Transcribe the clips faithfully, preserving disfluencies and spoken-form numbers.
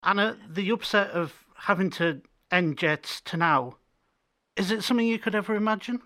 Anna, the upset of having to end Jets to now, is it something you could ever imagine?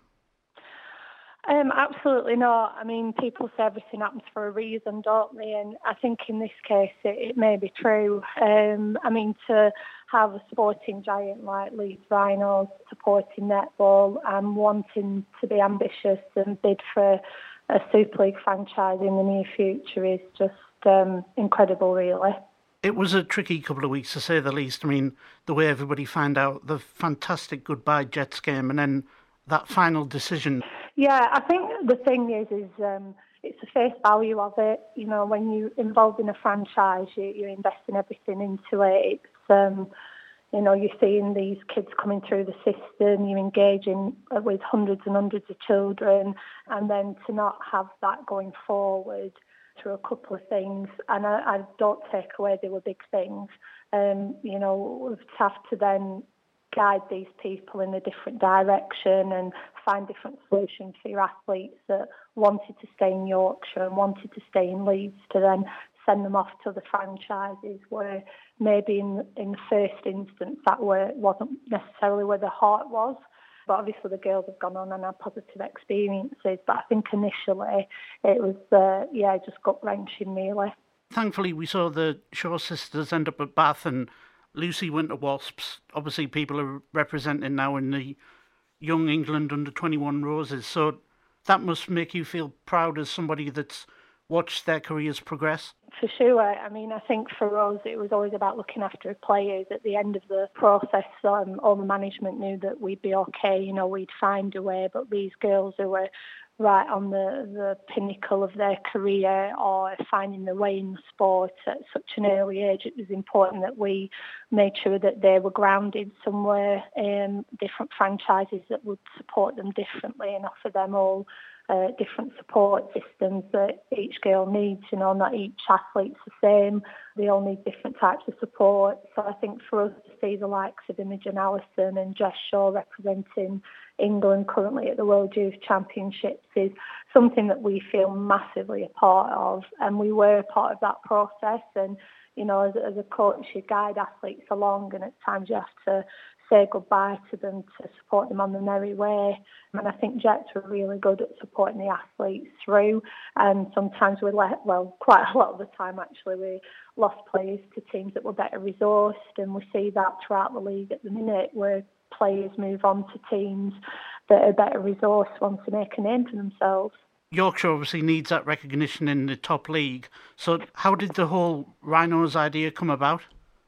Um, absolutely not. I mean, people say everything happens for a reason, don't they? And I think in this case, it, it may be true. Um, I mean, to have a sporting giant like Leeds Rhinos supporting netball and wanting to be ambitious and bid for a Super League franchise in the near future is just um, incredible, really. It was a tricky couple of weeks to say the least. I mean, the way everybody found out the fantastic goodbye Jets game and then that final decision. Yeah, I think the thing is, is um, it's the face value of it. You know, when you're involved in a franchise, you, you're investing everything into it. It's, um, you know, you're seeing these kids coming through the system, you're engaging with hundreds and hundreds of children, and then to not have that going forward through a couple of things, and I, I don't take away they were big things, um, you know, we've have to then guide these people in a different direction and find different solutions for your athletes that wanted to stay in Yorkshire and wanted to stay in Leeds to then send them off to the franchises where maybe in in the first instance that were, wasn't necessarily where the heart was. But obviously the girls have gone on and had positive experiences. But I think initially it was, uh, yeah, just gut-wrenching really. Thankfully, we saw the Shaw sisters end up at Bath and Lucy went to Wasps. Obviously, people are representing now in the young England under twenty-one Roses. So that must make you feel proud as somebody that's watched their careers progress. For sure. I mean, I think for us, it was always about looking after players. At the end of the process, um, all the management knew that we'd be okay, you know, we'd find a way. But these girls who were right on the, the pinnacle of their career or finding their way in the sport at such an early age, it was important that we made sure that they were grounded somewhere, um, different franchises that would support them differently and offer them all uh, different support systems that each girl needs. You know, not each athlete's the same. They all need different types of support. So I think for us to see the likes of Imogen Allison and Jess Shaw representing England currently at the World Youth Championships is something that we feel massively a part of, and we were a part of that process. And you know, as, as a coach, you guide athletes along, and at times you have to say goodbye to them to support them on the merry way. And I think Jets were really good at supporting the athletes through. And sometimes we let, well, quite a lot of the time actually, we lost players to teams that were better resourced, and we see that throughout the league at the minute, where players move on to teams that are better resourced, want to make a name for themselves. Yorkshire obviously needs that recognition in the top league. So, how did the whole Rhinos idea come about?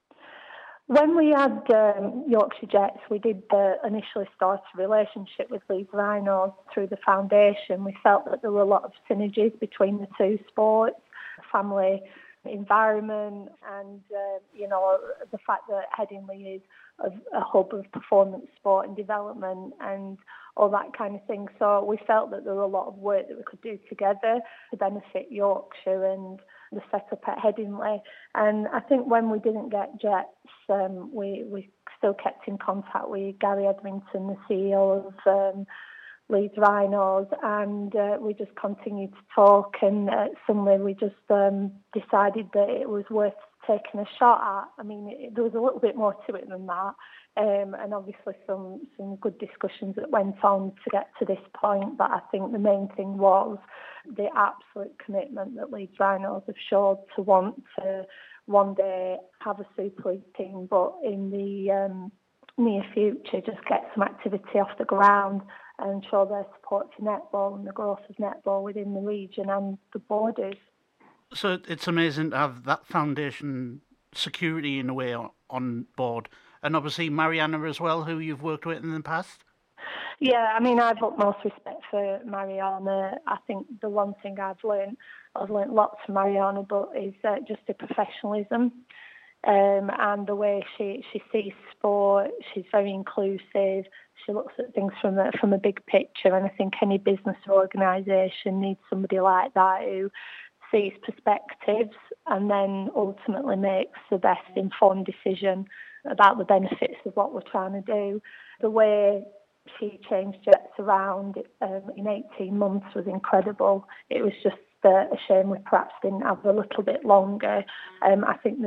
When we had um, Yorkshire Jets, we did uh, initially start a relationship with Leeds Rhinos through the foundation. We felt that there were a lot of synergies between the two sports, family environment, and uh, you know, the fact that Headingley is a, a hub of performance sport and development and all that kind of thing. So we felt that there were a lot of work that we could do together to benefit Yorkshire and the setup at Headingley. And I think when we didn't get Jets, um, we, we still kept in contact with Gary Edmington, the C E O of um, Leeds Rhinos, and uh, we just continued to talk, and uh, suddenly we just um, decided that it was worth taking a shot at. I mean, it, there was a little bit more to it than that, um, and obviously some, some good discussions that went on to get to this point, but I think the main thing was the absolute commitment that Leeds Rhinos have showed to want to one day have a Super League team, but in the um, near future just get some activity off the ground and show their support for netball and the growth of netball within the region and the borders. So it's amazing to have that foundation security in a way on board. And obviously Mariana as well, who you've worked with in the past. Yeah, I mean, I've utmost respect for Mariana. I think the one thing I've learned, I've learned lots from Mariana, but is uh, just the professionalism. Um, and the way she, she sees sport, she's very inclusive. She looks at things from a, from a big picture, and I think any business or organisation needs somebody like that who sees perspectives and then ultimately makes the best informed decision about the benefits of what we're trying to do. The way she changed Jets around um, in eighteen months was incredible. It was just uh, a shame we perhaps didn't have a little bit longer. Um, I think the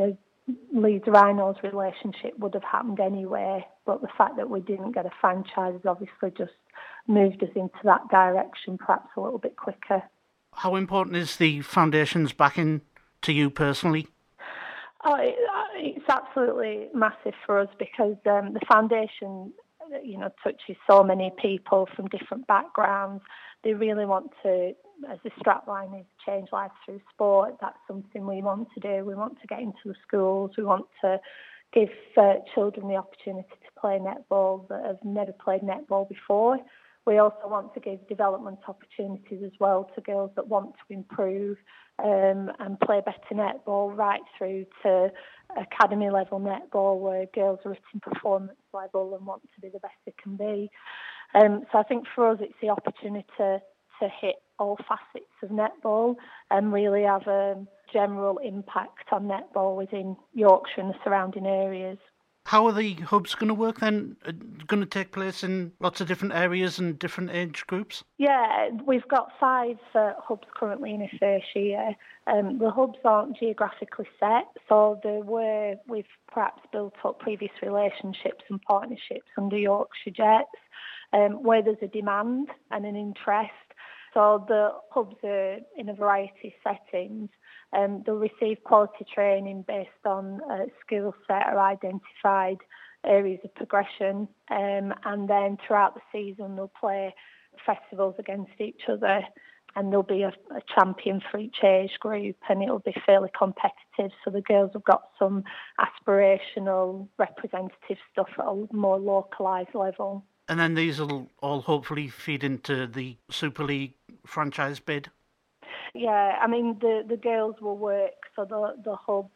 Leeds Rhinos relationship would have happened anyway, but the fact that we didn't get a franchise has obviously just moved us into that direction perhaps a little bit quicker. How important is the foundation's backing to you personally? Oh, it, it's absolutely massive for us because um, the foundation, you know, touches so many people from different backgrounds. They really want to, as the strapline is, change lives through sport. That's something we want to do. We want to get into the schools. We want to give uh, children the opportunity to play netball that have never played netball before. We also want to give development opportunities as well to girls that want to improve um, and play better netball, right through to academy level netball where girls are at performance level and want to be the best they can be. Um, so I think for us it's the opportunity to, to hit all facets of netball and really have a general impact on netball within Yorkshire and the surrounding areas. How are the hubs going to work then? Uh, going to take place in lots of different areas and different age groups? Yeah, we've got five uh, hubs currently in a first year. Um, the hubs aren't geographically set, so the way we've perhaps built up previous relationships and partnerships under Yorkshire Jets, um, where there's a demand and an interest. So the hubs are in a variety of settings. Um, they'll receive quality training based on uh, skill set or identified areas of progression, um, and then throughout the season they'll play festivals against each other, and there'll be a, a champion for each age group, and it'll be fairly competitive. So the girls have got some aspirational, representative stuff at a more localised level. And then these will all hopefully feed into the Super League franchise bid? Yeah, I mean, the, the girls will work, so the, the hubs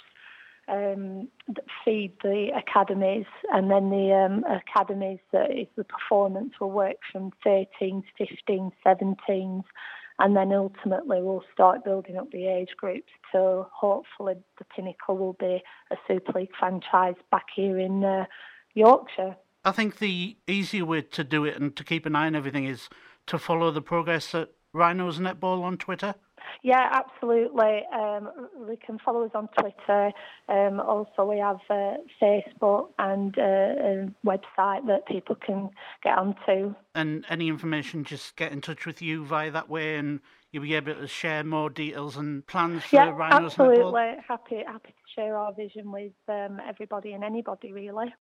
um, that feed the academies, and then the um, academies that is the performance will work from thirteens, fifteens, seventeens, and then ultimately we'll start building up the age groups till hopefully the pinnacle will be a Super League franchise back here in uh, Yorkshire. I think the easier way to do it and to keep an eye on everything is to follow the progress at Rhinos Netball on Twitter. Yeah, absolutely. Um, they can follow us on Twitter. Um, also, we have uh, Facebook and uh, a website that people can get onto. And any information, just get in touch with you via that way, and you'll be able to share more details and plans for yeah, Rhinos absolutely. Netball. Happy, happy to share our vision with um, everybody and anybody, really.